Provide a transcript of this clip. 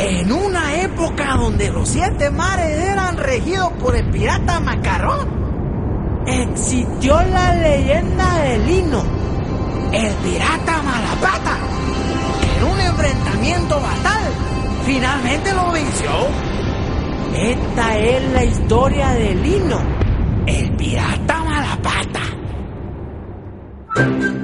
En una época donde los 7 mares eran regidos por el pirata Macarrón, existió la leyenda de Lino, el pirata Malapata, que en un enfrentamiento fatal finalmente lo venció. Esta es la historia de Lino, el pirata Malapata.